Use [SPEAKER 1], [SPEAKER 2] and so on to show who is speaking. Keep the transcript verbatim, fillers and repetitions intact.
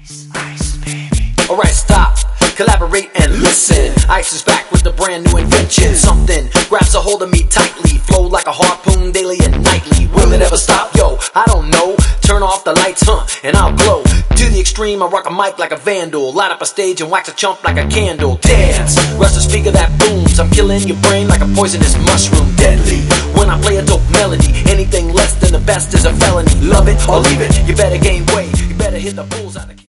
[SPEAKER 1] Ice, ice, baby.
[SPEAKER 2] Alright, stop, collaborate and listen. Ice is back with a brand new invention. Something grabs a hold of me tightly, flow like a harpoon daily and nightly. Will it ever stop? Yo, I don't know. Turn off the lights, huh, and I'll glow. To the extreme, I rock a mic like a vandal. Light up a stage and wax a chump like a candle. Dance, rush the speaker that booms. I'm killing your brain like a poisonous mushroom. Deadly, when I play a dope melody. Anything less than the best is a felony. Love it or leave it, you better gain weight. You better hit the bullseye.